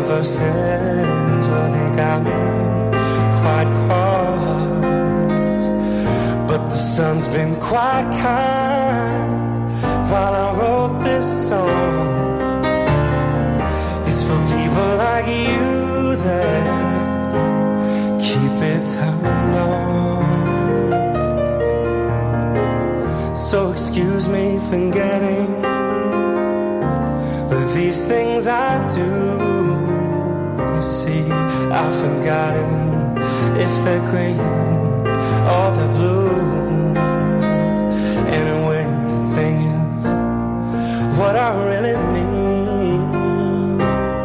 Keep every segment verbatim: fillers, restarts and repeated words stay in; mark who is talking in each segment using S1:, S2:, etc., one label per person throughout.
S1: verses, well, they got me quite cross. But the sun's been quite kind while I wrote this song. It's for people like you that keep it turned on. So excuse me for getting, but these things I do, you see, I've forgotten if they're green or they're blue. Anyway, the thing is, what I really mean,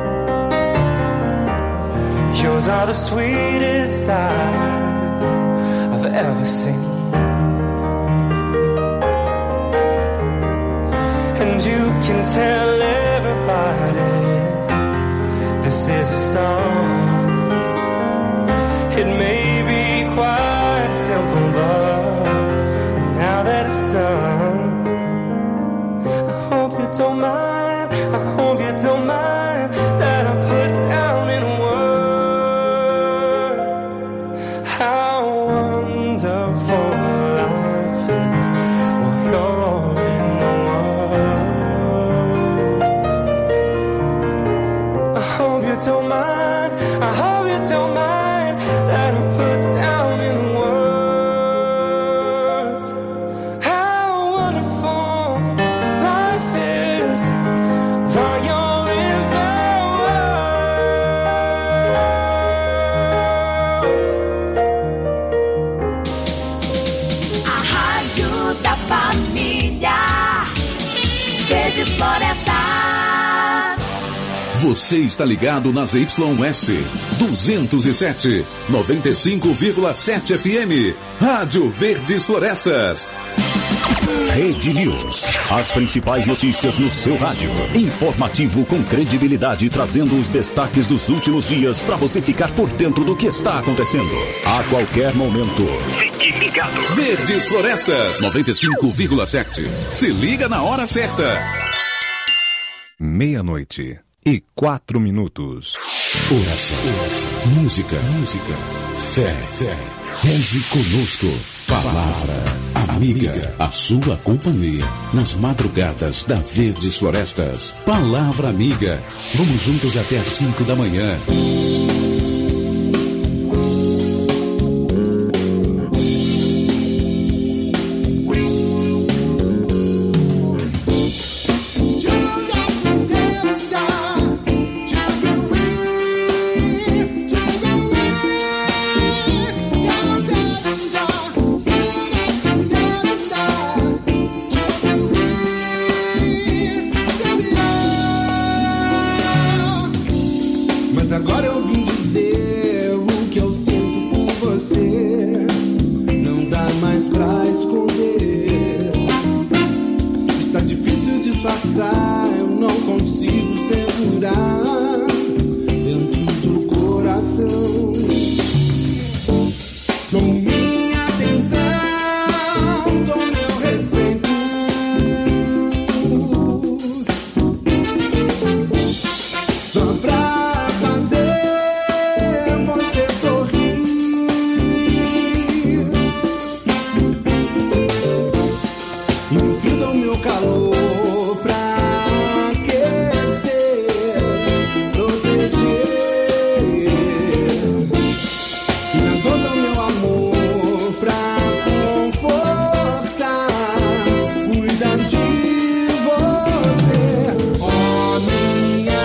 S1: yours are the sweetest eyes I've ever seen. And you can tell everybody this is a song. It may be quite simple, but now that it's done, I hope you don't mind, I hope you don't mind that I put down in words how wonderful life is while you're in the world. I hope you don't mind, I hope you don't mind that I put down in words how wonderful life is while you're in the
S2: A Rádio da Família, Verdes Florestas.
S3: Você está ligado nas Y S duzentos e sete, noventa e cinco vírgula sete F M, Rádio Verdes Florestas.
S4: Rede News. As principais notícias no seu rádio. Informativo com credibilidade, trazendo os destaques dos últimos dias para você ficar por dentro do que está acontecendo a qualquer momento. Fique ligado.
S3: Verdes Florestas, noventa e cinco vírgula sete. Se liga na hora certa.
S5: Meia-noite e quatro minutos.
S3: Oração, oração, música, música, fé, fé. Reze conosco. Palavra amiga, a sua companhia nas madrugadas da Verdes Florestas. Palavra amiga. Vamos juntos até às cinco da manhã.
S6: Mas agora eu vim dizer o que eu sinto por você. Não dá mais pra esconder. Está difícil disfarçar, eu não consigo segurar dentro do coração. Dou minha atenção, dou meu respeito. Só pra calor pra aquecer, proteger, e na dor do meu amor pra confortar, cuidar de você, ó minha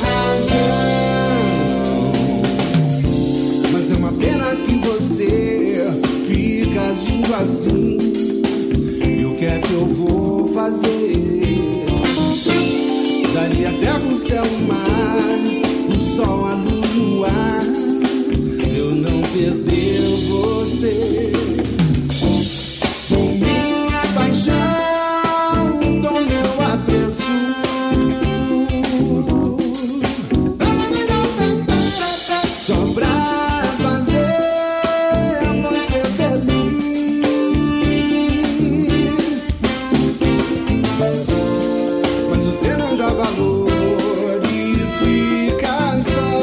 S6: razão. Mas é uma pena que você fica agindo assim. E o que é que eu vou fazer? Daria a terra, o céu, o mar, o sol, a lua, o ar, pra eu não perder você. Dou minha paixão, dou meu apreço, só pra fazer você feliz. Mas você não dá valor e fica só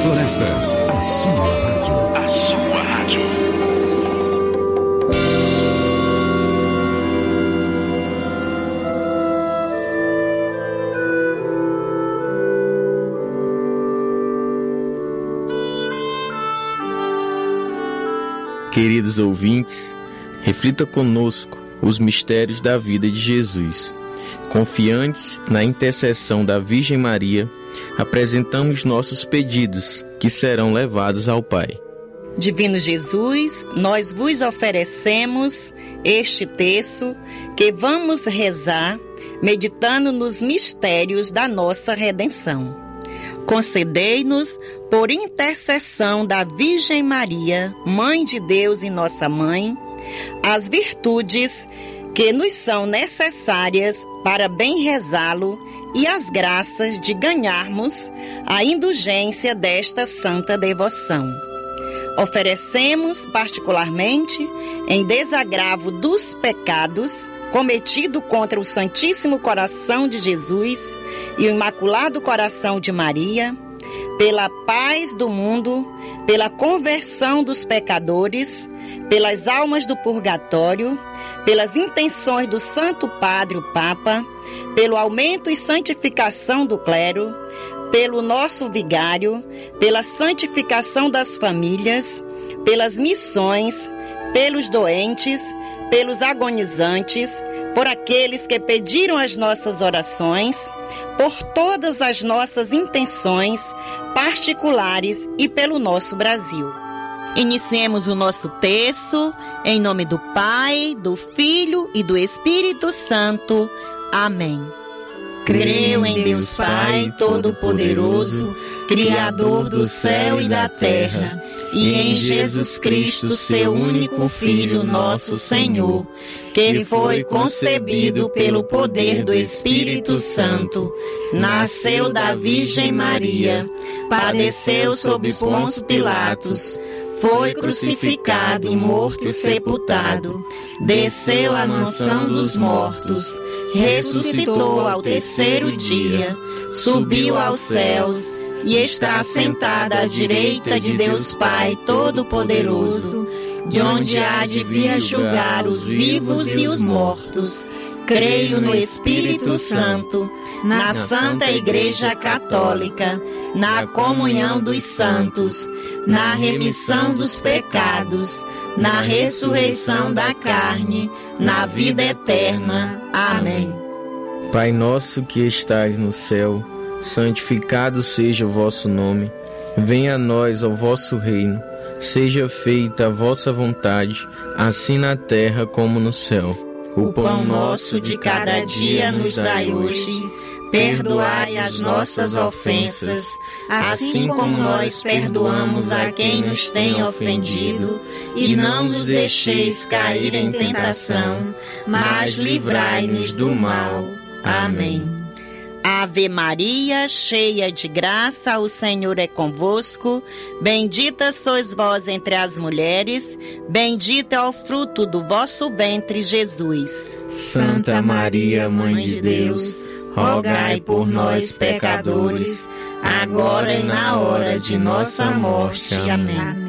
S3: Florestas, a sua rádio. A sua rádio.
S7: Queridos ouvintes, reflita conosco os mistérios da vida de Jesus. Confiantes na intercessão da Virgem Maria, apresentamos nossos pedidos, que serão levados ao Pai.
S8: Divino Jesus, nós vos oferecemos este terço que vamos rezar, meditando nos mistérios da nossa redenção. Concedei-nos, por intercessão da Virgem Maria, Mãe de Deus e nossa Mãe, as virtudes que nos são necessárias para bem rezá-lo e as graças de ganharmos a indulgência desta santa devoção. Oferecemos particularmente, em desagravo dos pecados cometido contra o Santíssimo Coração de Jesus e o Imaculado Coração de Maria, pela paz do mundo, pela conversão dos pecadores, pelas almas do purgatório, pelas intenções do Santo Padre, o Papa, pelo aumento e santificação do clero, pelo nosso vigário, pela santificação das famílias, pelas missões, pelos doentes, pelos agonizantes, por aqueles que pediram as nossas orações, por todas as nossas intenções particulares e pelo nosso Brasil. Iniciemos o nosso terço, em nome do Pai, do Filho e do Espírito Santo. Amém. Creio em Deus Pai Todo-Poderoso, Criador do céu e da terra, e em Jesus Cristo, seu único Filho, nosso Senhor, que foi concebido pelo poder do Espírito Santo, nasceu da Virgem Maria, padeceu sob Pôncio Pilatos, foi crucificado e morto e sepultado, desceu à mansão dos mortos, ressuscitou ao terceiro dia, subiu aos céus e está sentado à direita de Deus Pai Todo-Poderoso, de onde há de vir julgar os vivos e os mortos. Creio no Espírito Santo, na Santa Igreja Católica, na comunhão dos santos, na remissão dos pecados, na ressurreição da carne, na vida eterna. Amém.
S7: Pai nosso que estais no céu, santificado seja o vosso nome. Venha a nós o vosso reino. Seja feita a vossa vontade, assim na terra como no céu.
S8: O pão nosso de cada dia nos dai hoje. Perdoai as nossas ofensas, assim como nós perdoamos a quem nos tem ofendido. E não nos deixeis cair em tentação, mas livrai-nos do mal. Amém. Ave Maria, cheia de graça, o Senhor é convosco. Bendita sois vós entre as mulheres, bendito é o fruto do vosso ventre, Jesus.
S7: Santa Maria, Mãe de Deus, rogai por nós, pecadores, agora e na hora de nossa morte. Amém.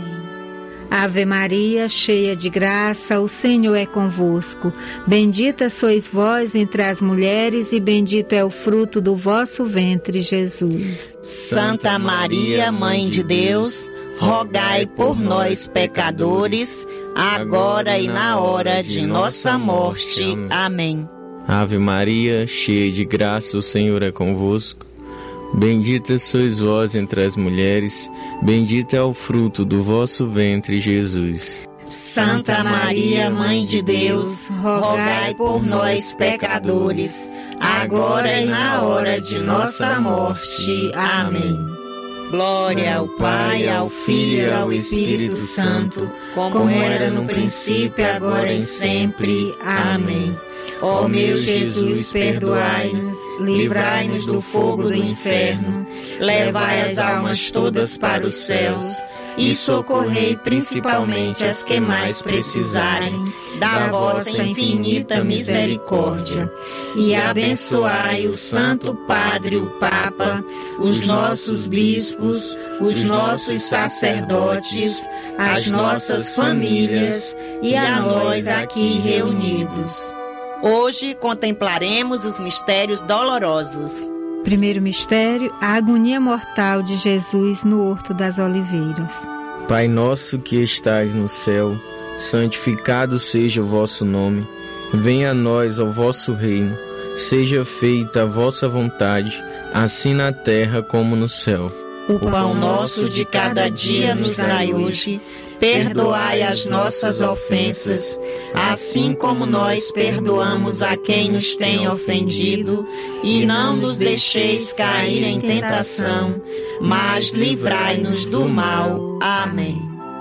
S9: Ave Maria, cheia de graça, o Senhor é convosco. Bendita sois vós entre as mulheres e bendito é o fruto do vosso ventre, Jesus.
S8: Santa Maria, Mãe de Deus, rogai por nós, pecadores, agora e na hora de nossa morte. Amém.
S7: Ave Maria, cheia de graça, o Senhor é convosco. Bendita sois vós entre as mulheres, bendito é o fruto do vosso ventre, Jesus.
S8: Santa Maria, Mãe de Deus, rogai por nós, pecadores, agora e na hora de nossa morte. Amém. Glória ao Pai, ao Filho e ao Espírito Santo, como era no princípio, agora e sempre. Amém. Ó meu Jesus, perdoai-nos, livrai-nos do fogo do inferno, levai as almas todas para os céus e socorrei principalmente as que mais precisarem da vossa infinita misericórdia. E abençoai o Santo Padre, o Papa, os nossos bispos, os nossos sacerdotes, as nossas famílias e a nós aqui reunidos. Hoje contemplaremos os mistérios dolorosos.
S9: Primeiro mistério, a agonia mortal de Jesus no Horto das Oliveiras.
S7: Pai nosso que estais no céu, santificado seja o vosso nome. Venha a nós o vosso reino. Seja feita a vossa vontade, assim na terra como no céu.
S8: O pão nosso de cada dia nos dai hoje. Perdoai as nossas ofensas, assim como nós perdoamos a quem nos tem ofendido, e não nos deixeis cair em tentação, mas livrai-nos do mal. Amém.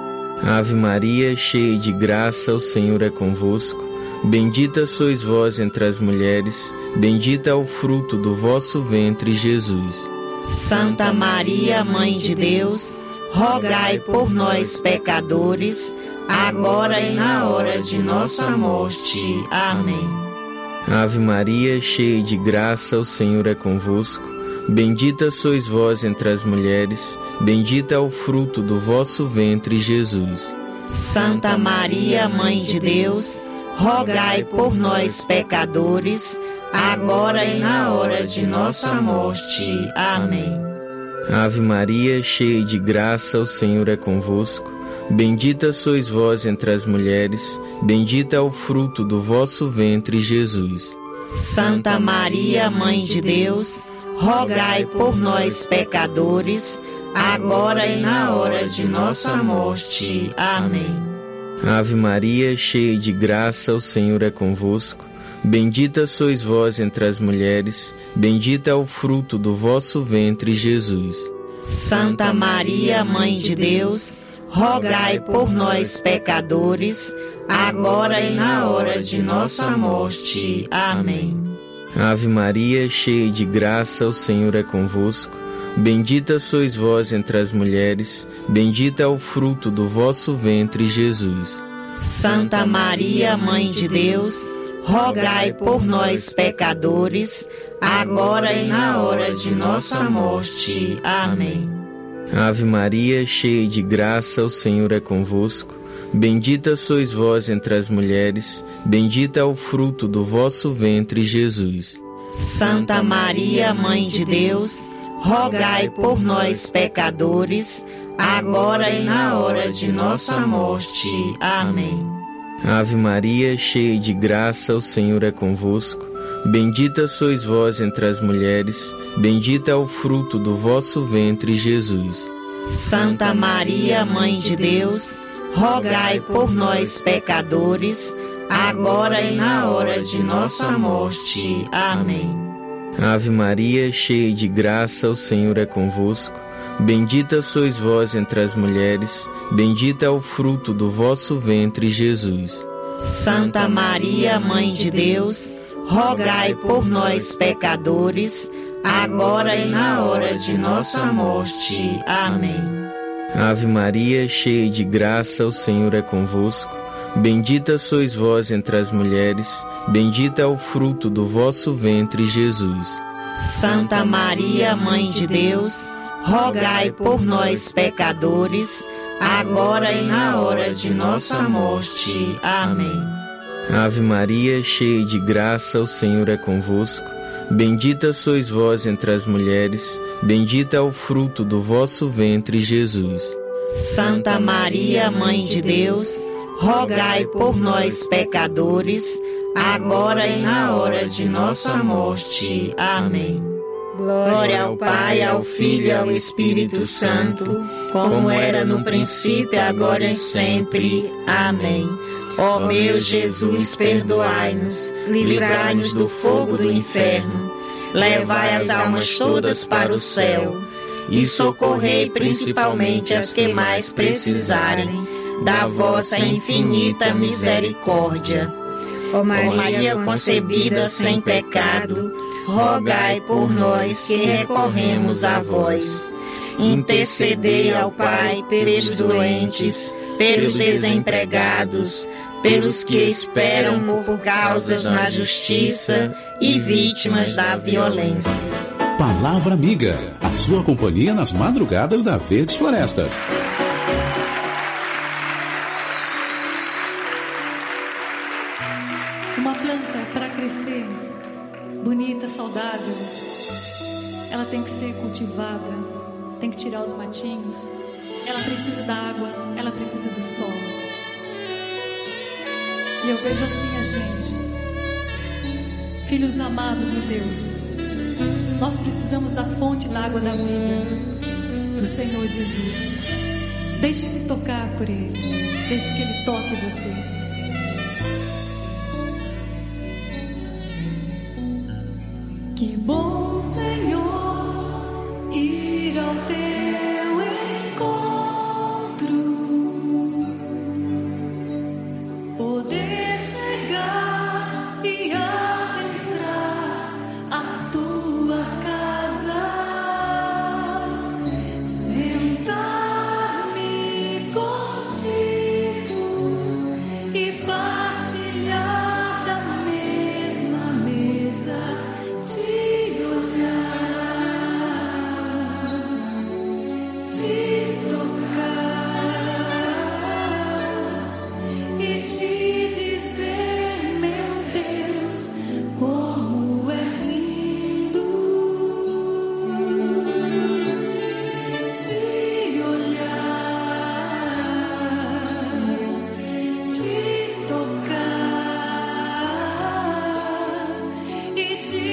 S7: Ave Maria, cheia de graça, o Senhor é convosco. Bendita sois vós entre as mulheres, bendito é o fruto do vosso ventre, Jesus.
S8: Santa Maria, Mãe de Deus, rogai por nós, pecadores, agora e na hora de nossa morte. Amém.
S7: Ave Maria, cheia de graça, o Senhor é convosco. Bendita sois vós entre as mulheres, bendito é o fruto do vosso ventre, Jesus.
S8: Santa Maria, Mãe de Deus, rogai por nós, pecadores, agora e na hora de nossa morte. Amém.
S7: Ave Maria, cheia de graça, o Senhor é convosco. Bendita sois vós entre as mulheres, bendito é o fruto do vosso ventre, Jesus.
S8: Santa Maria, Mãe de Deus, rogai por nós, pecadores, agora e na hora de nossa morte. Amém.
S7: Ave Maria, cheia de graça, o Senhor é convosco. Bendita sois vós entre as mulheres, bendito é o fruto do vosso ventre, Jesus.
S8: Santa Maria, Mãe de Deus, rogai por nós, pecadores, agora e na hora de nossa morte. Amém.
S7: Ave Maria, cheia de graça, o Senhor é convosco. Bendita sois vós entre as mulheres, bendito é o fruto do vosso ventre, Jesus.
S8: Santa Maria, Mãe de Deus, rogai por nós, pecadores, agora e na hora de nossa morte. Amém.
S7: Ave Maria, cheia de graça, o Senhor é convosco. Bendita sois vós entre as mulheres, bendito é o fruto do vosso ventre, Jesus.
S8: Santa Maria, Mãe de Deus, rogai por nós, pecadores, agora e na hora de nossa morte. Amém.
S7: Ave Maria, cheia de graça, o Senhor é convosco. Bendita sois vós entre as mulheres, bendito é o fruto do vosso ventre, Jesus.
S8: Santa Maria, Mãe de Deus, rogai por nós, pecadores, agora e na hora de nossa morte. Amém.
S7: Ave Maria, cheia de graça, o Senhor é convosco. Bendita sois vós entre as mulheres, bendito é o fruto do vosso ventre, Jesus.
S8: Santa Maria, Mãe de Deus, rogai por nós, pecadores, agora e na hora de nossa morte. Amém.
S7: Ave Maria, cheia de graça, o Senhor é convosco. Bendita sois vós entre as mulheres, bendito é o fruto do vosso ventre, Jesus.
S8: Santa Maria, Mãe de Deus, rogai por nós, pecadores, agora e na hora de nossa morte. Amém.
S7: Ave Maria, cheia de graça, o Senhor é convosco. Bendita sois vós entre as mulheres, bendito é o fruto do vosso ventre, Jesus.
S8: Santa Maria, Mãe de Deus, rogai por nós, pecadores, agora e na hora de nossa morte. Amém. Glória ao Pai, ao Filho e ao Espírito Santo, como era no princípio, agora e sempre. Amém. Ó meu Jesus, perdoai-nos, livrai-nos do fogo do inferno, levai as almas todas para o céu e socorrei principalmente as que mais precisarem da vossa infinita misericórdia. Ó Maria concebida sem pecado, rogai por nós que recorremos a vós. intercedei ao Pai pelos doentes, pelos desempregados, pelos que esperam por causas na justiça e vítimas da violência.
S3: Palavra Amiga, a sua companhia nas madrugadas da Verdes Florestas.
S10: Uma planta, para crescer bonita, saudável, ela tem que ser cultivada, tem que tirar os matinhos, ela precisa da água, ela precisa do sol. E eu vejo assim a gente, filhos amados de Deus, nós precisamos da fonte da água da vida, do Senhor Jesus. Deixe-se tocar por Ele, deixe que Ele toque você. Que bom, Senhor, ir ao teu encontro, poder chegar e adentrar a tua casa, sentar-me contigo e partilhar da mesma mesa. Te olhar, te tocar e te dizer, meu Deus, como és lindo. Te olhar, te tocar e te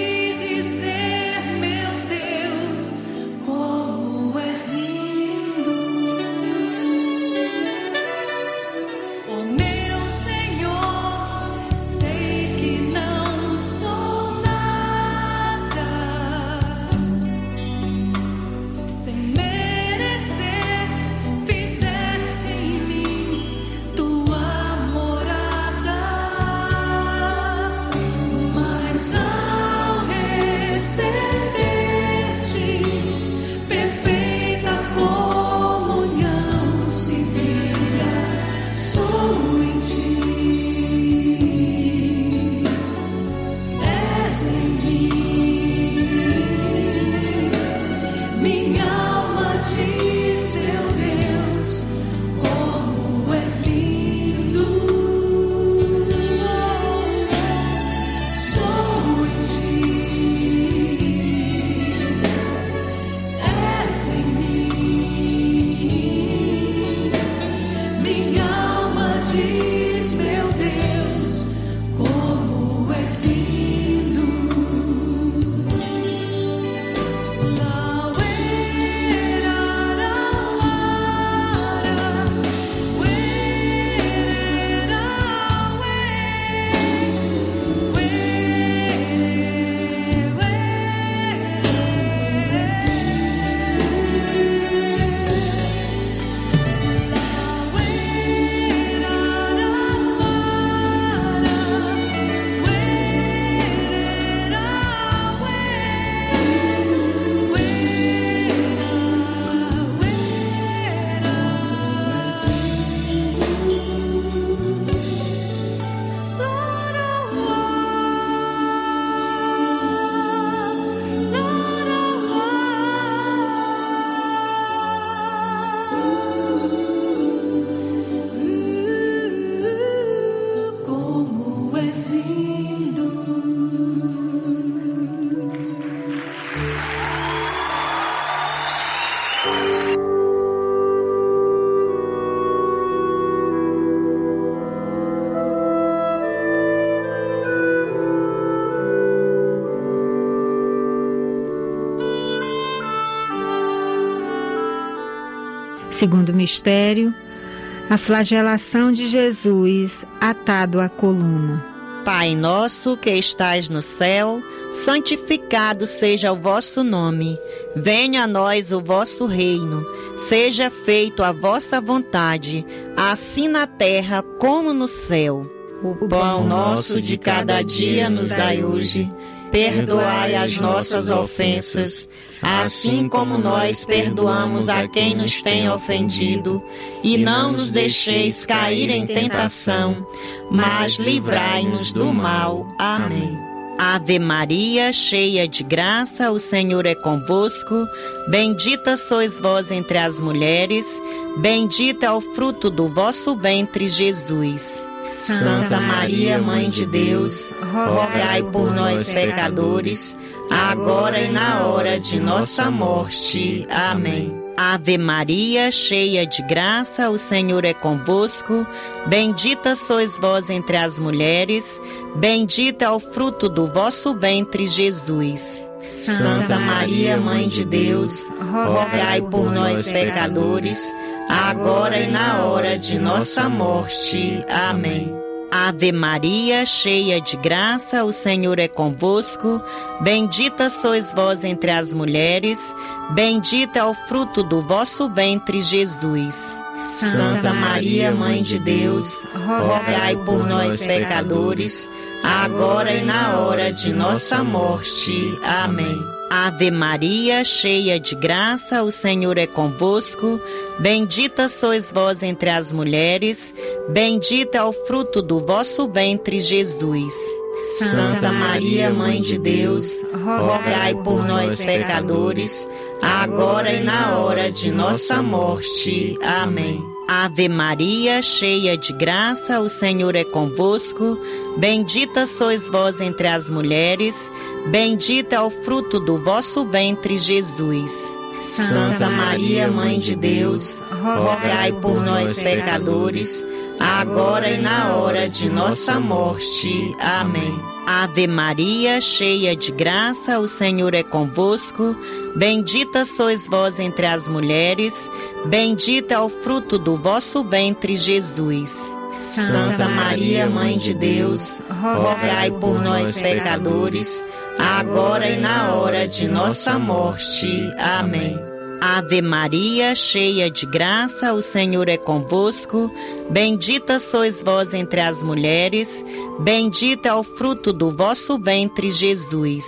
S9: Segundo mistério, a flagelação de Jesus atado à coluna.
S8: Pai nosso que estais no céu, santificado seja o vosso nome. Venha a nós o vosso reino. Seja feito a vossa vontade, assim na terra como no céu. O pão nosso de cada dia nos dai hoje. Perdoai as nossas ofensas, assim como nós perdoamos a quem nos tem ofendido, e não nos deixeis cair em tentação, mas livrai-nos do mal. Amém. Ave Maria, cheia de graça, o Senhor é convosco. Bendita sois vós entre as mulheres, bendito é o fruto do vosso ventre, Jesus. Santa Maria, Mãe de Deus, rogai por nós, pecadores, agora e na hora de nossa morte. Amém. Ave Maria, cheia de graça, o Senhor é convosco. Bendita sois vós entre as mulheres, bendito é o fruto do vosso ventre, Jesus. Santa Maria, Mãe de Deus, rogai por nós, pecadores, agora e na hora de nossa morte. Amém. Ave Maria, cheia de graça, o Senhor é convosco. Bendita sois vós entre as mulheres, bendito é o fruto do vosso ventre, Jesus. Santa Maria, Mãe de Deus, rogai por nós, pecadores, agora e na hora de nossa morte. Amém. Ave Maria, cheia de graça, o Senhor é convosco. Bendita sois vós entre as mulheres, bendito é o fruto do vosso ventre, Jesus. Santa Maria, Mãe de Deus, rogai por nós, pecadores, agora e na hora de nossa morte. Amém. Ave Maria, cheia de graça, o Senhor é convosco. Bendita sois vós entre as mulheres, bendito é o fruto do vosso ventre, Jesus. Santa Maria, Mãe de Deus, rogai por nós, pecadores, agora e na hora de nossa morte. Amém. Ave Maria, cheia de graça, o Senhor é convosco. Bendita sois vós entre as mulheres, bendito é o fruto do vosso ventre, Jesus. Santa Maria, Mãe de Deus, rogai por nós, pecadores, agora e na hora de nossa morte. Amém. Ave Maria, cheia de graça, o Senhor é convosco. Bendita sois vós entre as mulheres, bendito é o fruto do vosso ventre, Jesus.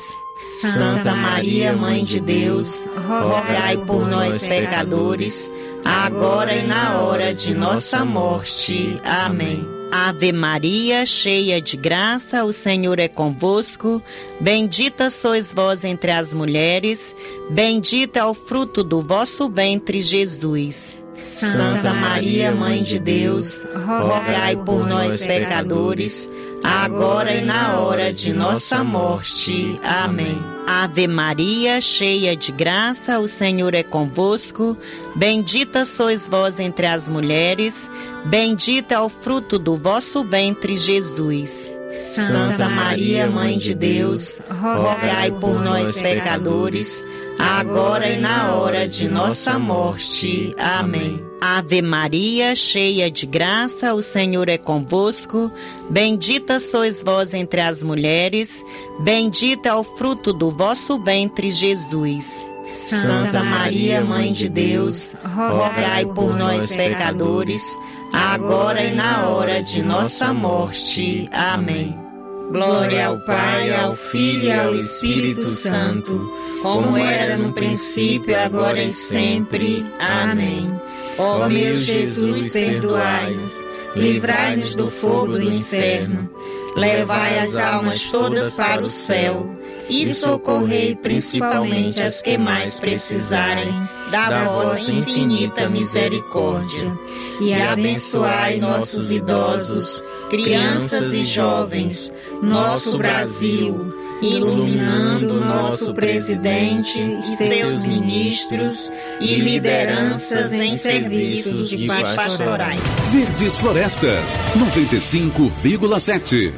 S8: Santa Maria, Mãe de Deus, rogai por nós, pecadores, agora e na hora de nossa morte. Amém. Ave Maria, cheia de graça, o Senhor é convosco. Bendita sois vós entre as mulheres, bendito é o fruto do vosso ventre, Jesus. Santa Maria, Mãe de Deus, rogai por nós, pecadores, agora e na hora de nossa morte. Amém. Ave Maria, cheia de graça, o Senhor é convosco. Bendita sois vós entre as mulheres, bendito é o fruto do vosso ventre, Jesus. Santa Maria, Mãe de Deus, rogai por nós, pecadores, agora e na hora de nossa morte. Amém. Ave Maria, cheia de graça, o Senhor é convosco. Bendita sois vós entre as mulheres, bendito é o fruto do vosso ventre, Jesus. Santa Maria, Mãe de Deus, rogai por nós, pecadores, agora e na hora de nossa morte. Amém. Glória ao Pai, ao Filho e ao Espírito Santo, como era no princípio, agora e sempre. Amém. Ó meu Jesus, perdoai-nos, livrai-nos do fogo do inferno, levai as almas todas para o céu e socorrei principalmente as que mais precisarem da vossa infinita misericórdia. E abençoai nossos idosos, crianças e jovens, nosso Brasil, iluminando nosso presidente e seus ministros e lideranças em serviços de paz pastorais.
S3: Verdes Florestas, noventa e cinco vírgula sete.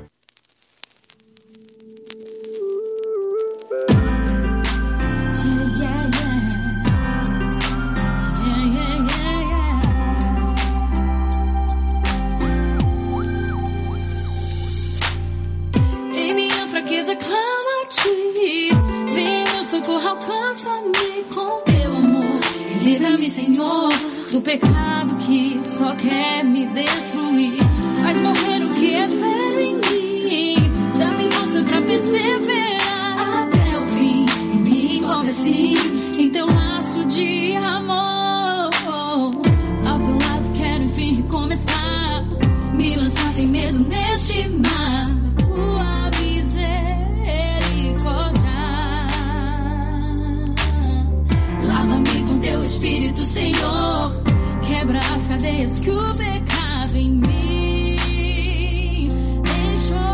S11: Senhor, do pecado que só quer me destruir. Faz morrer o que é velho em mim. Dá-me força pra perseverar até o fim e me convencer. em teu laço de amor. Ao teu lado quero enfim recomeçar, me lançar sem medo neste mar. Tua misericórdia lava-me com teu Espírito, Senhor. Quebra as cadeias que o pecado em mim deixou.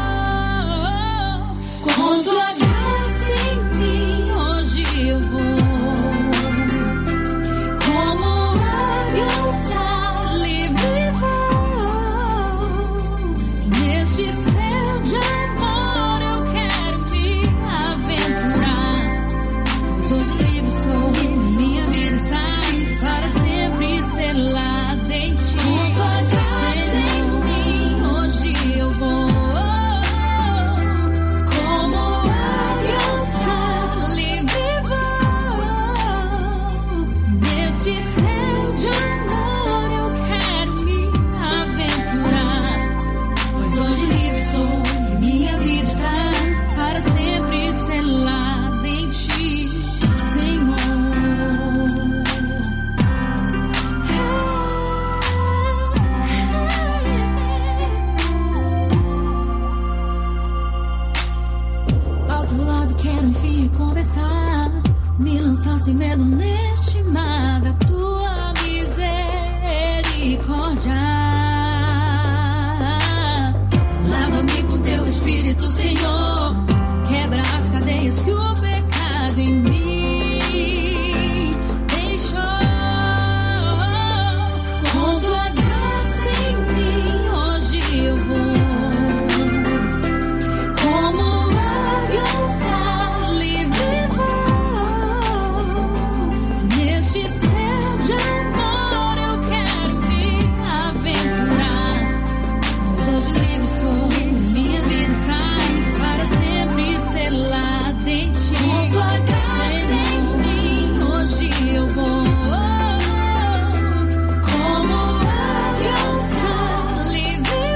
S11: Com tua graça em mim hoje eu vou, como aliança livre vou. Neste céu de amor eu quero me aventurar, pois hoje livre sou, minha vida está para sempre selada em ti. Com tua graça em mim hoje eu vou, como aliança livre vou. Neste céu de amor eu quero me aventurar, pois hoje livre sou e minha vida está para sempre selada em ti, Senhor. Ao teu lado quero enfim começar, me lançar sem medo neste mar da tua misericórdia. Lava-me com teu Espírito, Senhor. Quebra as cadeias que o pecado em mim deixou. Com tua graça em mim hoje eu vou, como aliança livre vou. Neste céu de amor eu quero me aventurar, pois hoje livre sou, minha vida está para sempre selada em ti. Com tua graça em mim hoje eu vou, como aliança livre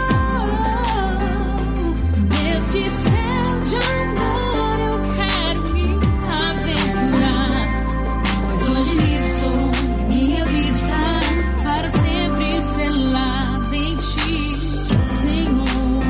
S11: vou. Neste céu de amor eu quero me aventurar, pois hoje livre sou, minha vida está para sempre selada em ti, Senhor.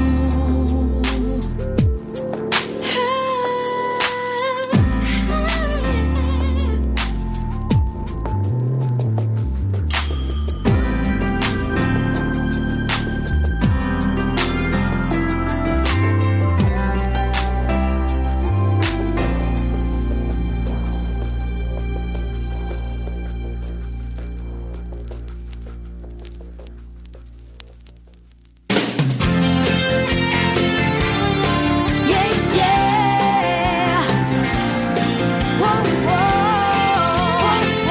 S2: Yeah, yeah. Whoa, whoa,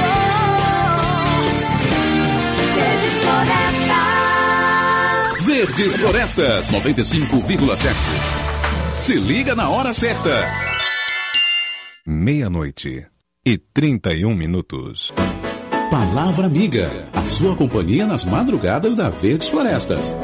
S2: whoa. Verdes Florestas.
S3: Verdes Florestas noventa e cinco vírgula sete. Se liga na hora certa.
S5: Meia-noite e trinta e um minutos.
S3: Palavra Amiga, a sua companhia nas madrugadas da Verdes Florestas.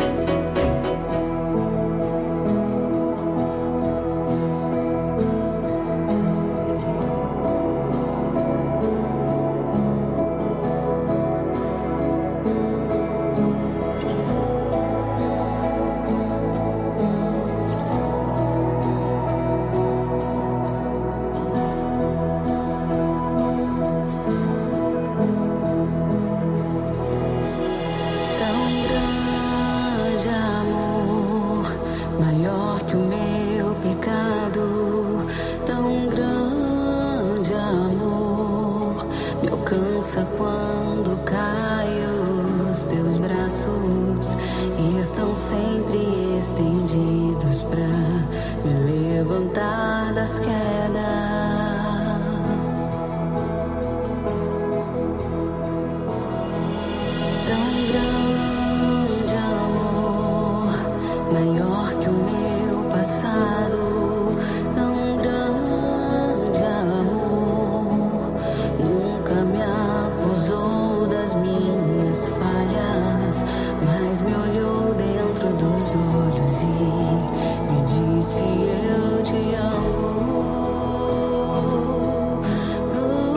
S12: Tão grande amor, maior que o meu pecado. Tão grande amor, me alcança quando caio. Os teus braços estão sempre estendidos pra me levantar das quedas. Tão grande amor, maior que o meu passado. Tão grande amor, nunca me acusou das minhas falhas, mas me olhou dentro dos olhos e me disse: eu te amo. Oh,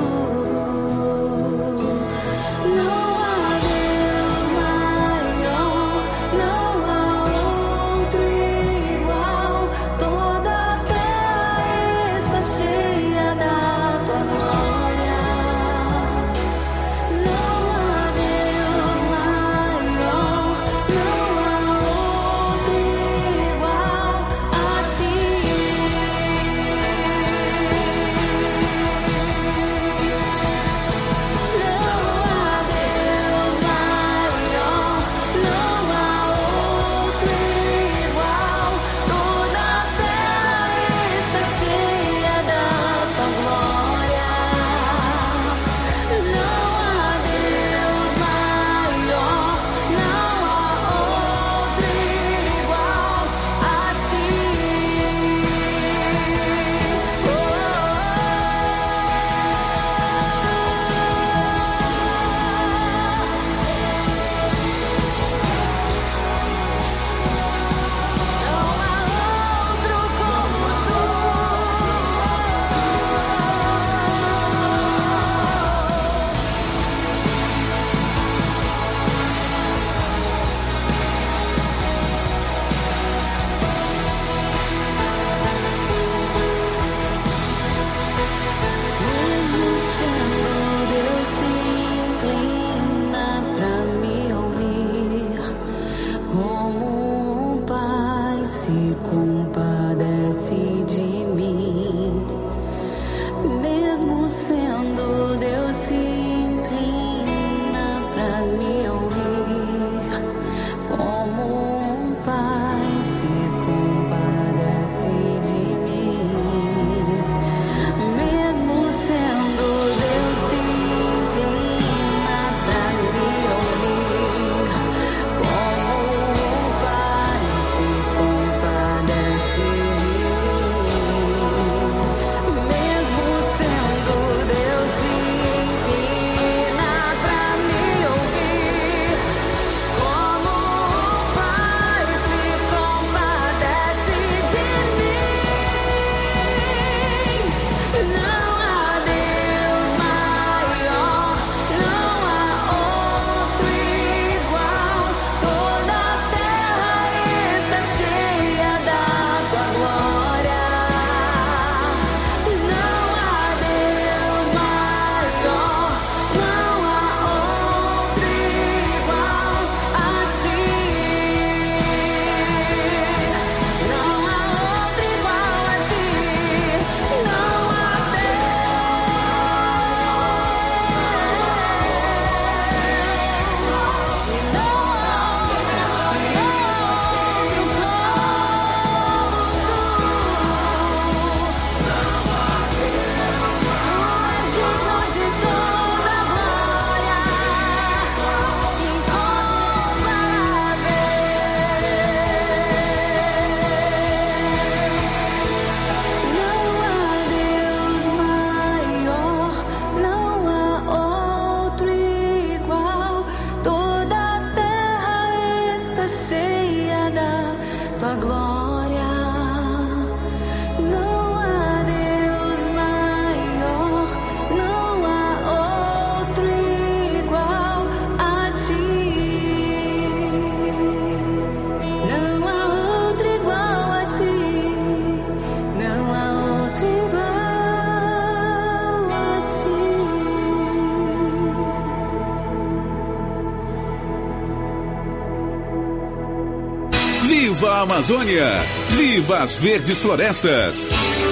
S3: Viva a Amazônia! Viva as verdes florestas!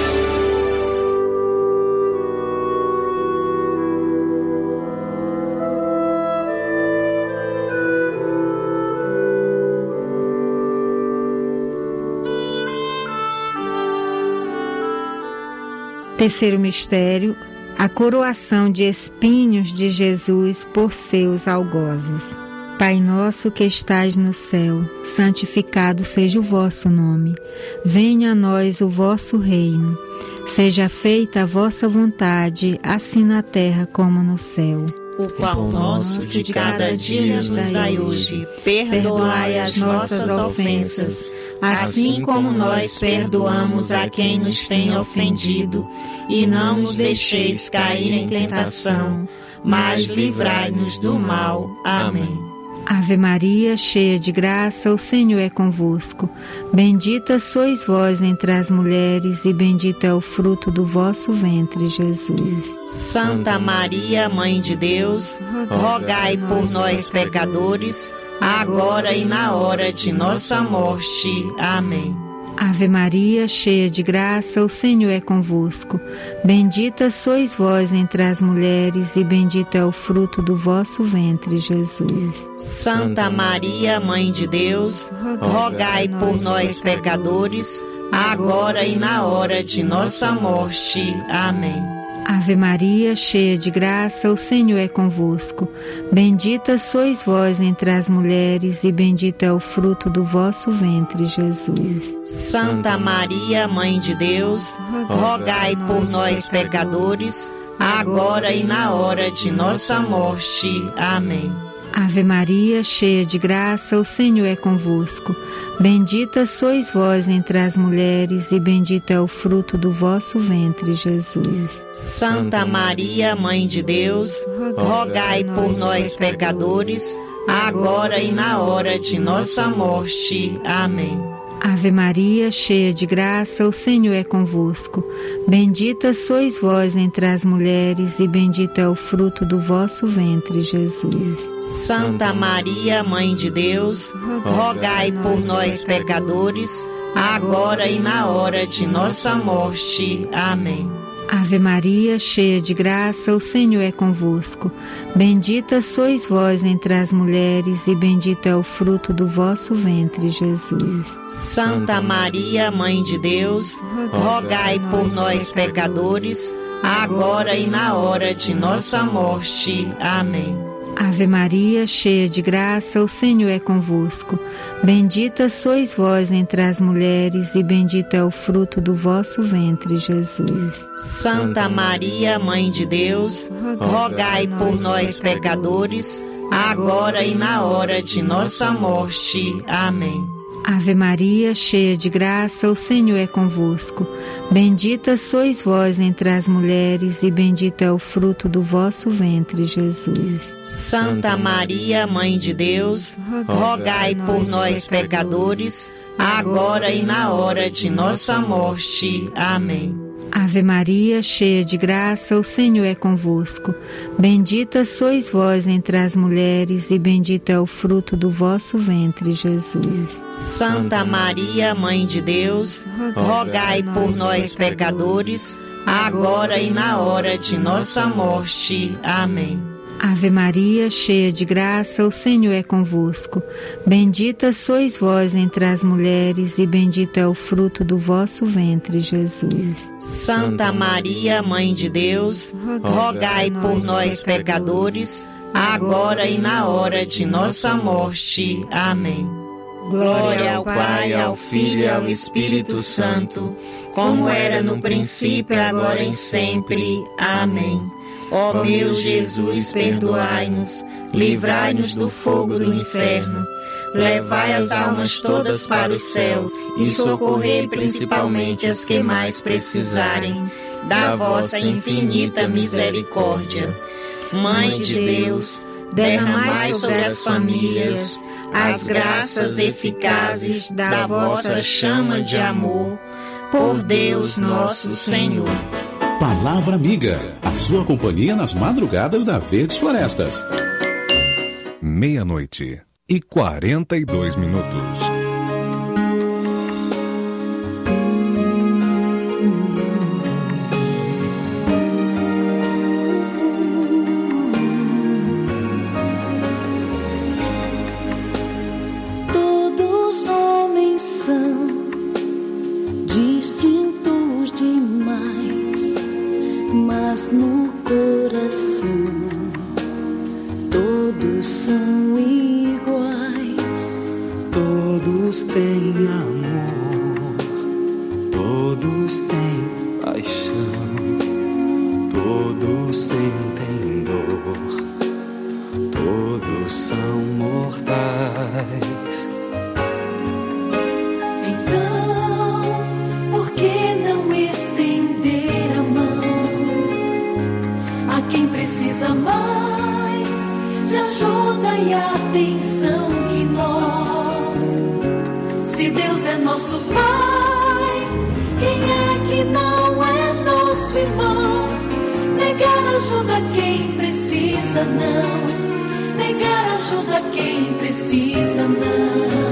S9: Terceiro mistério, a coroação de espinhos de Jesus por seus algozes. Pai nosso que estais no céu, santificado seja o vosso nome. Venha a nós o vosso reino. Seja feita a vossa vontade, assim na terra como no céu.
S8: O pão nosso de cada dia nos dai hoje. Perdoai as nossas ofensas, assim como nós perdoamos a quem nos tem ofendido. E não nos deixeis cair em tentação, mas livrai-nos do mal. Amém.
S9: Ave Maria, cheia de graça, o Senhor é convosco. Bendita sois vós entre as mulheres, e bendito é o fruto do vosso ventre, Jesus.
S8: Santa Maria, Mãe de Deus, rogai por nós, pecadores, agora e na hora de nossa morte. Amém.
S9: Ave Maria, cheia de graça, o Senhor é convosco. Bendita sois vós entre as mulheres, e bendito é o fruto do vosso ventre, Jesus.
S8: Santa Maria, Mãe de Deus, rogai por nós, pecadores, agora e na hora de nossa morte. Amém.
S9: Ave Maria, cheia de graça, o Senhor é convosco. Bendita sois vós entre as mulheres, e bendito é o fruto do vosso ventre, Jesus.
S8: Santa Maria, Mãe de Deus, rogai por nós, pecadores, agora e na hora de nossa morte. Amém.
S9: Ave Maria, cheia de graça, o Senhor é convosco. Bendita sois vós entre as mulheres, e bendito é o fruto do vosso ventre, Jesus.
S8: Santa Maria, Mãe de Deus, rogai por nós, pecadores, agora e na hora de nossa morte. Amém.
S9: Ave Maria, cheia de graça, o Senhor é convosco. Bendita sois vós entre as mulheres, e bendito é o fruto do vosso ventre, Jesus.
S8: Santa Maria, Mãe de Deus, rogai por nós, pecadores, agora e na hora de nossa morte. Amém.
S9: Ave Maria, cheia de graça, o Senhor é convosco. Bendita sois vós entre as mulheres, e bendito é o fruto do vosso ventre, Jesus.
S8: Santa Maria, Mãe de Deus, rogai por nós, pecadores, agora e na hora de nossa morte. Amém.
S9: Ave Maria, cheia de graça, o Senhor é convosco. Bendita sois vós entre as mulheres, e bendito é o fruto do vosso ventre, Jesus.
S8: Santa Maria, Mãe de Deus, rogai por nós, pecadores, agora e na hora de nossa morte. Amém.
S9: Ave Maria, cheia de graça, o Senhor é convosco. Bendita sois vós entre as mulheres, e bendito é o fruto do vosso ventre, Jesus.
S8: Santa Maria, Mãe de Deus, rogai por nós, pecadores, agora e na hora de nossa morte. Amém.
S9: Ave Maria, cheia de graça, o Senhor é convosco. Bendita sois vós entre as mulheres, e bendito é o fruto do vosso ventre, Jesus.
S8: Santa Maria, Mãe de Deus, rogai por nós, pecadores, agora e na hora de nossa morte. Amém.
S9: Ave Maria, cheia de graça, o Senhor é convosco. Bendita sois vós entre as mulheres, e bendito é o fruto do vosso ventre, Jesus.
S8: Santa Maria, Mãe de Deus, rogai por nós, pecadores, agora e na hora de nossa morte. Amém. Glória ao Pai, ao Filho e ao Espírito Santo, como era no princípio, agora e sempre. Amém. Ó meu Jesus, perdoai-nos, livrai-nos do fogo do inferno, levai as almas todas para o céu e socorrei principalmente as que mais precisarem da vossa infinita misericórdia. Mãe de Deus, derramai sobre as famílias as graças eficazes da vossa chama de amor, por Deus nosso Senhor.
S3: Palavra Amiga, a sua companhia nas madrugadas da Verdes Florestas.
S5: Meia-noite e quarenta e dois minutos.
S12: Todos são iguais,
S6: todos têm amor, todos têm paixão, todos sentem dor, todos são mortais.
S12: Então, por que não estender a mão a quem precisa mais de ajuda e atenção que nós? Se Deus é nosso Pai, quem é que não é nosso irmão? Negar ajuda a quem precisa não, negar ajuda a quem precisa não.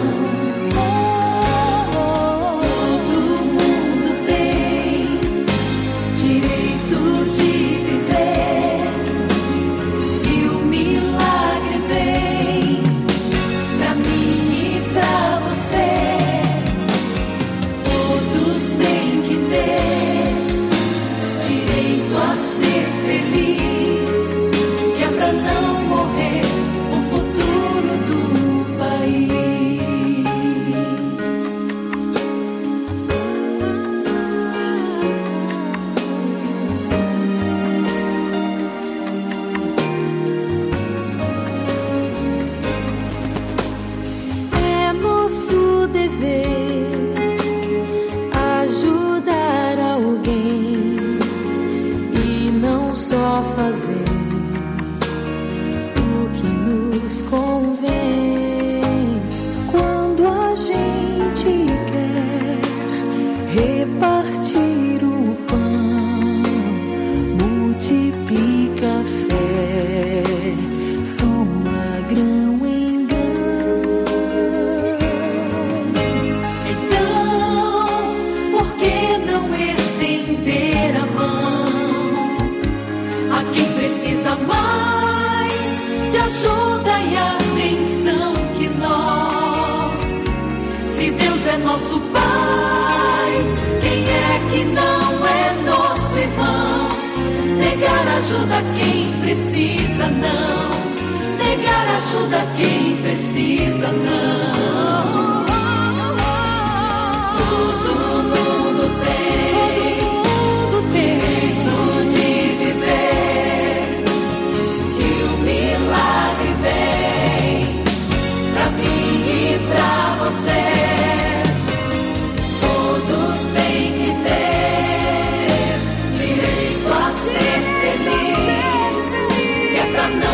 S12: Ajuda quem precisa não, negar ajuda quem precisa não. Todo mundo tem direito de viver, que o milagre vem pra mim e pra você. Todos têm que ter direito a ser feliz, que é pra não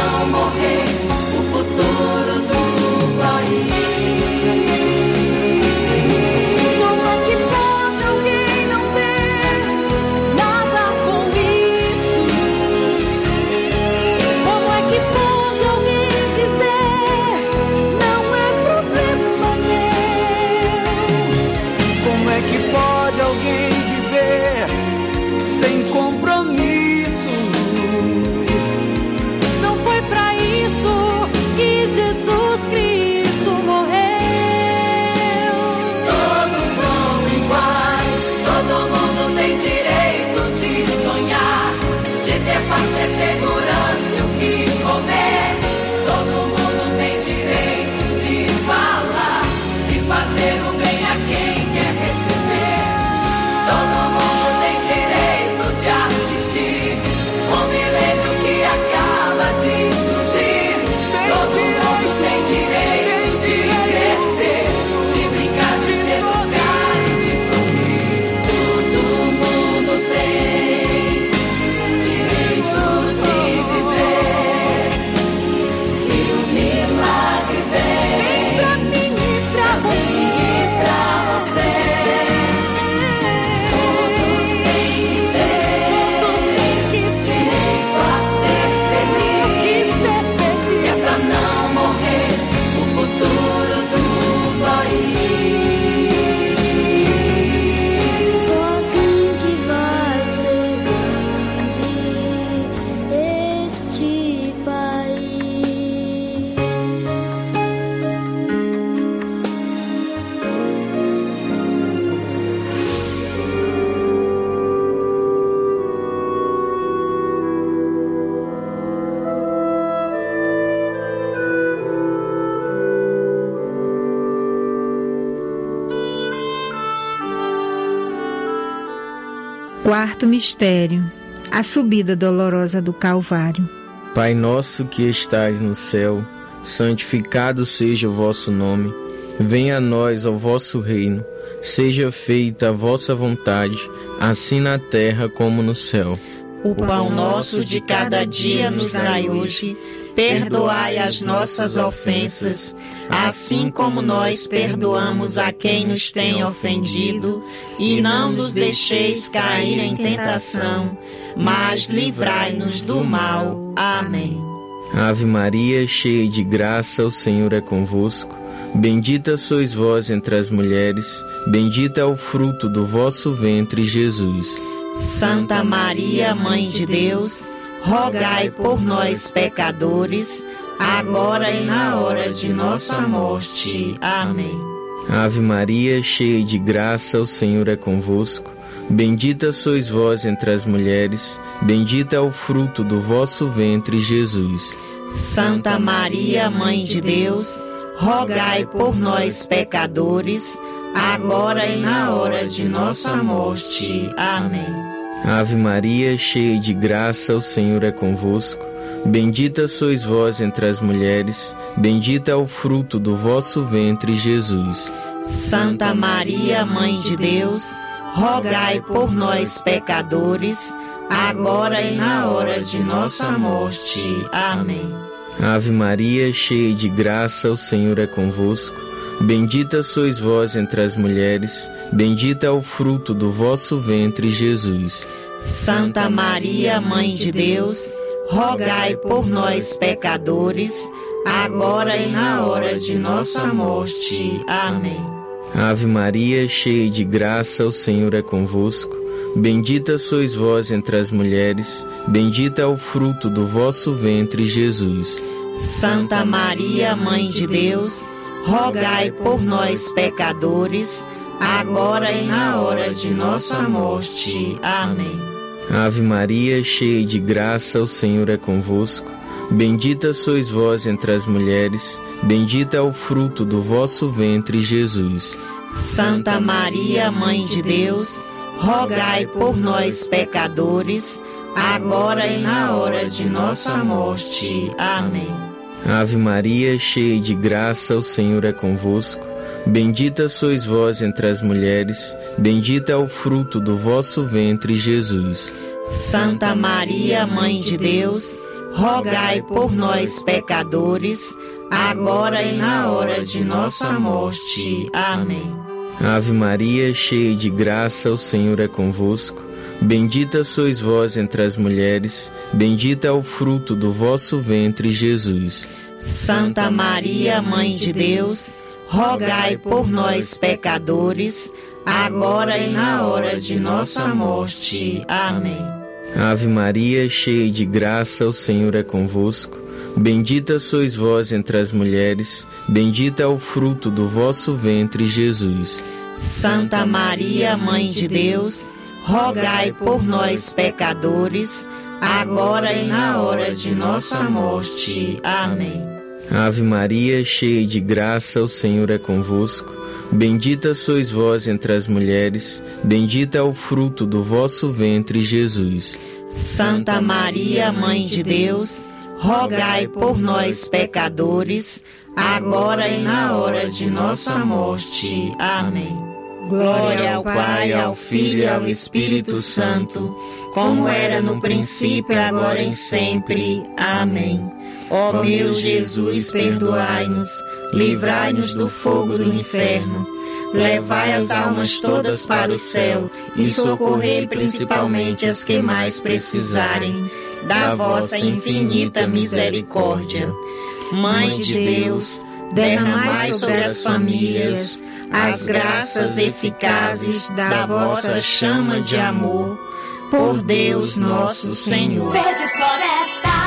S9: Quarto mistério: a subida dolorosa do Calvário.
S7: Pai nosso que estais no céu, santificado seja o vosso nome. Venha a nós o vosso reino. Seja feita a vossa vontade, assim na terra como no céu.
S8: O pão nosso de cada dia nos dai hoje. Perdoai as nossas ofensas, assim como nós perdoamos a quem nos tem ofendido. E não nos deixeis cair em tentação, mas livrai-nos do mal. Amém.
S7: Ave Maria, cheia de graça, o Senhor é convosco. Bendita sois vós entre as mulheres, bendito é o fruto do vosso ventre, Jesus.
S8: Santa Maria, Mãe de Deus, rogai por nós, pecadores, agora e na hora de nossa morte. Amém.
S7: Ave Maria, cheia de graça, o Senhor é convosco. Bendita sois vós entre as mulheres, bendito é o fruto do vosso ventre, Jesus.
S8: Santa Maria, Mãe de Deus, rogai por nós, pecadores, agora e na hora de nossa morte. Amém.
S7: Ave Maria, cheia de graça, o Senhor é convosco. Bendita sois vós entre as mulheres, bendito é o fruto do vosso ventre, Jesus.
S8: Santa Maria, Mãe de Deus, rogai por nós, pecadores, agora e na hora de nossa morte. Amém.
S7: Ave Maria, cheia de graça, o Senhor é convosco. Bendita sois vós entre as mulheres, bendito é o fruto do vosso ventre, Jesus.
S8: Santa Maria, Mãe de Deus, rogai por nós, pecadores, agora e na hora de nossa morte. Amém.
S7: Ave Maria, cheia de graça, o Senhor é convosco. Bendita sois vós entre as mulheres, bendito é o fruto do vosso ventre, Jesus.
S8: Santa Maria, Mãe de Deus, rogai por nós, pecadores, agora e na hora de nossa morte. Amém.
S7: Ave Maria, cheia de graça, o Senhor é convosco. Bendita sois vós entre as mulheres, bendito é o fruto do vosso ventre, Jesus.
S8: Santa Maria, Mãe de Deus, rogai por nós, pecadores, agora e na hora de nossa morte. Amém.
S7: Ave Maria, cheia de graça, o Senhor é convosco. Bendita sois vós entre as mulheres, bendito é o fruto do vosso ventre, Jesus.
S8: Santa Maria, Mãe de Deus, rogai por nós, pecadores, agora e na hora de nossa morte. Amém.
S7: Ave Maria, cheia de graça, o Senhor é convosco. Bendita sois vós entre as mulheres, bendito é o fruto do vosso ventre, Jesus.
S8: Santa Maria, Mãe de Deus, rogai por nós, pecadores, agora e na hora de nossa morte. Amém.
S7: Ave Maria, cheia de graça, o Senhor é convosco. Bendita sois vós entre as mulheres, bendito é o fruto do vosso ventre, Jesus.
S8: Santa Maria, Mãe de Deus, rogai por nós, pecadores, agora e na hora de nossa morte. Amém.
S7: Ave Maria, cheia de graça, o Senhor é convosco. Bendita sois vós entre as mulheres, bendito é o fruto do vosso ventre, Jesus.
S8: Santa Maria, Mãe de Deus, rogai por nós, pecadores, agora e na hora de nossa morte. Amém. Glória ao Pai, ao Filho e ao Espírito Santo, como era no princípio, agora e sempre. Amém. Ó meu Jesus, perdoai-nos, livrai-nos do fogo do inferno, levai as almas todas para o céu e socorrei principalmente as que mais precisarem da vossa infinita misericórdia. Mãe de Deus, derramai sobre as famílias as graças eficazes da vossa chama de amor, por Deus nosso Senhor.
S2: Verdes florestas.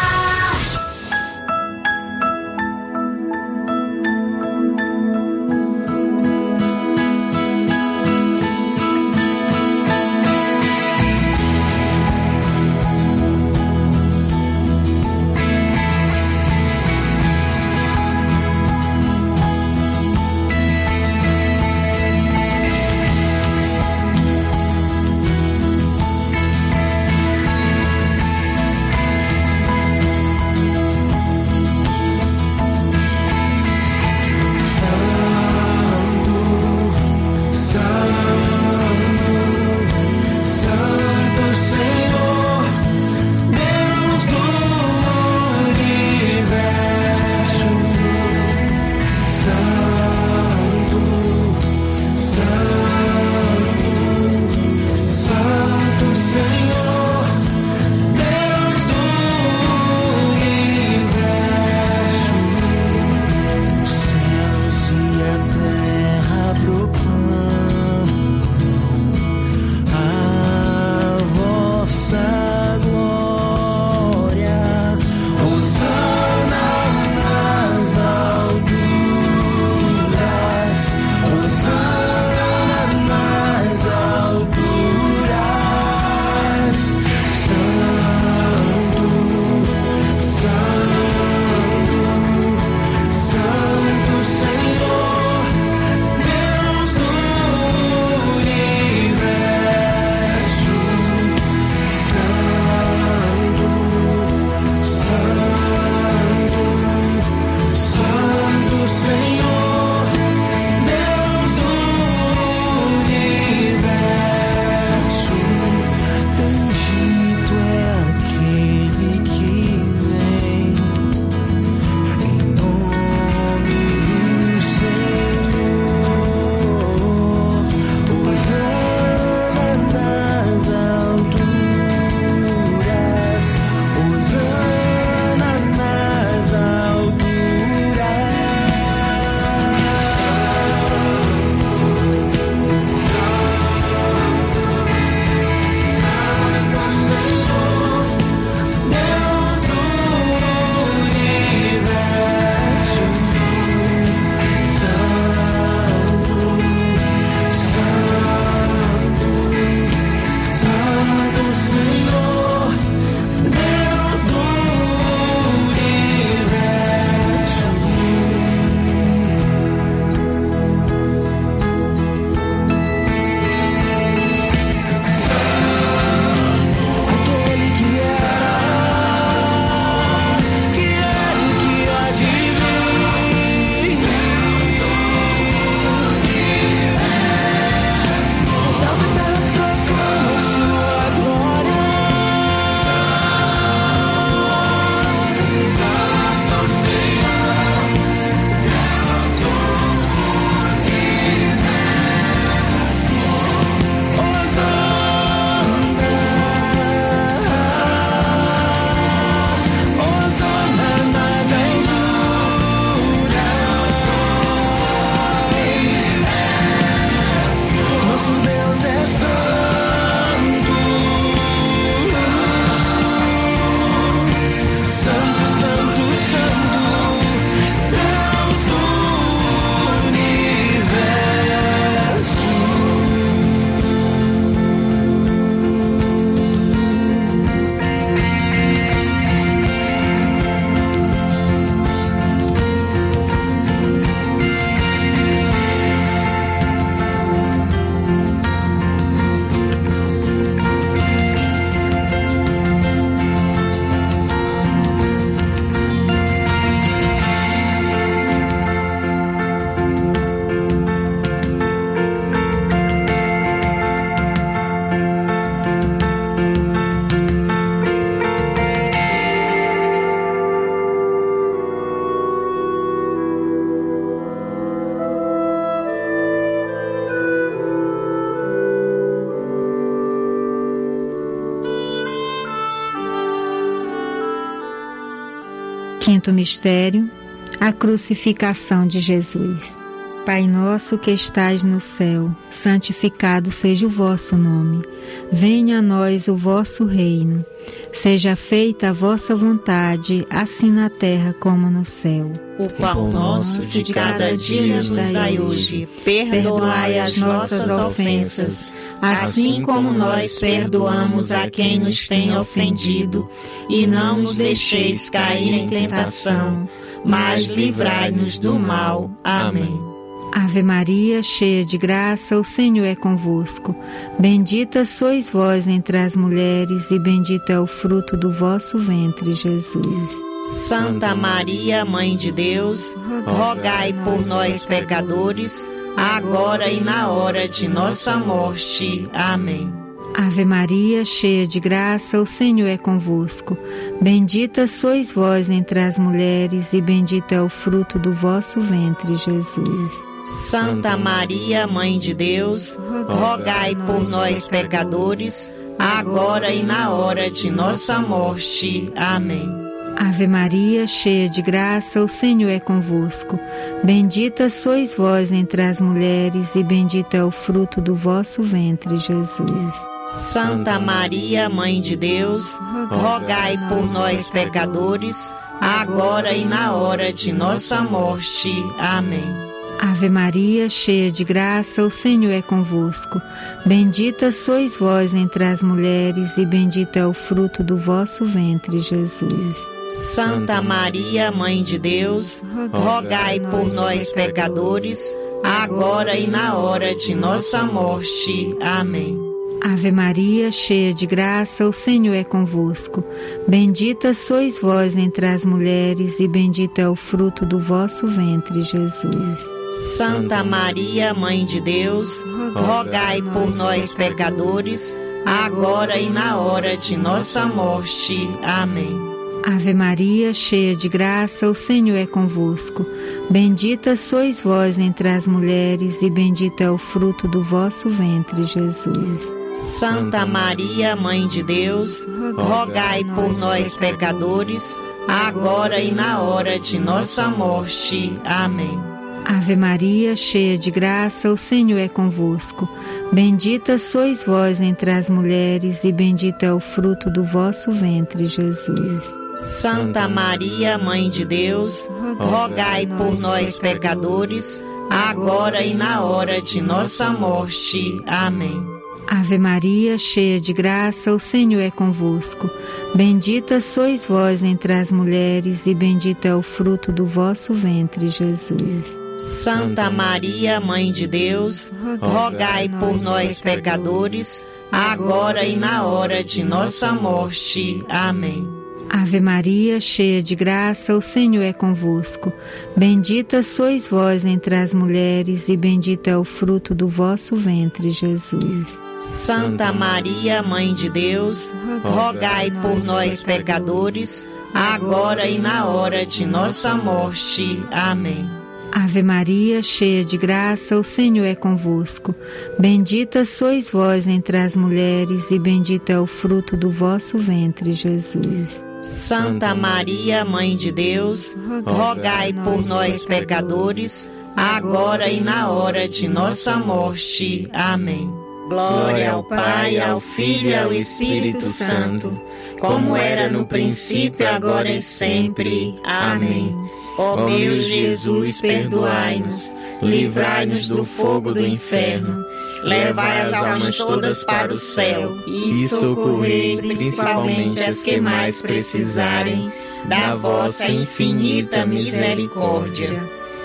S9: Quinto mistério, a crucificação de Jesus. Pai nosso que estais no céu, santificado seja o vosso nome. Venha a nós o vosso reino. Seja feita a vossa vontade, assim na terra como no céu.
S8: O pão nosso de cada dia nos dai hoje. Perdoai as nossas ofensas, assim como nós perdoamos a quem nos tem ofendido. E não nos deixeis cair em tentação, mas livrai-nos do mal. Amém.
S9: Ave Maria, cheia de graça, o Senhor é convosco. Bendita sois vós entre as mulheres, e bendito é o fruto do vosso ventre, Jesus.
S8: Santa Maria, Mãe de Deus, rogai por nós, pecadores, agora e na hora de nossa morte. Amém.
S9: Ave Maria, cheia de graça, o Senhor é convosco. Bendita sois vós entre as mulheres, e bendito é o fruto do vosso ventre, Jesus.
S8: Santa Maria, Mãe de Deus, rogai por nós, pecadores, agora e na hora de nossa morte. Amém.
S9: Ave Maria, cheia de graça, o Senhor é convosco. Bendita sois vós entre as mulheres, e bendito é o fruto do vosso ventre, Jesus.
S8: Santa Maria, Mãe de Deus, rogai por nós, pecadores, agora e na hora de nossa morte. Amém.
S9: Ave Maria, cheia de graça, o Senhor é convosco. Bendita sois vós entre as mulheres, e bendito é o fruto do vosso ventre, Jesus.
S8: Santa Maria, Mãe de Deus, rogai por nós, pecadores, agora e na hora de nossa morte. Amém.
S9: Ave Maria, cheia de graça, o Senhor é convosco. Bendita sois vós entre as mulheres, e bendito é o fruto do vosso ventre, Jesus.
S8: Santa Maria, Mãe de Deus, rogai por nós, pecadores, agora e na hora de nossa morte. Amém.
S9: Ave Maria, cheia de graça, o Senhor é convosco. Bendita sois vós entre as mulheres, e bendito é o fruto do vosso ventre, Jesus.
S8: Santa Maria, Mãe de Deus, rogai por nós, pecadores, agora e na hora de nossa morte. Amém.
S9: Ave Maria, cheia de graça, o Senhor é convosco. Bendita sois vós entre as mulheres, e bendito é o fruto do vosso ventre, Jesus.
S8: Santa Maria, Mãe de Deus, rogai por nós, pecadores, agora e na hora de nossa morte. Amém.
S9: Ave Maria, cheia de graça, o Senhor é convosco. Bendita sois vós entre as mulheres, e bendito é o fruto do vosso ventre, Jesus.
S8: Santa Maria, Mãe de Deus, rogai por nós, pecadores, agora e na hora de nossa morte. Amém.
S9: Ave Maria, cheia de graça, o Senhor é convosco. Bendita sois vós entre as mulheres, e bendito é o fruto do vosso ventre, Jesus.
S8: Santa Maria, Mãe de Deus, rogai por nós, pecadores, agora e na hora de nossa morte. Amém.
S9: Ave Maria, cheia de graça, o Senhor é convosco. Bendita sois vós entre as mulheres, e bendito é o fruto do vosso ventre, Jesus.
S8: Santa Maria, Mãe de Deus, rogai por nós, pecadores, agora e na hora de nossa morte. Amém. Glória ao Pai, ao Filho e ao Espírito Santo, como era no princípio, agora e sempre. Amém. Ó meu Jesus, perdoai-nos, livrai-nos do fogo do inferno, levai as almas todas para o céu e socorrei principalmente as que mais precisarem da vossa infinita misericórdia.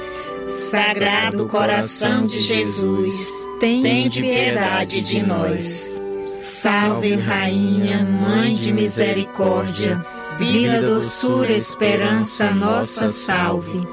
S8: Sagrado coração de Jesus, tende piedade de nós. Salve, Rainha, Mãe de misericórdia, vida, doçura, esperança, nossa salve.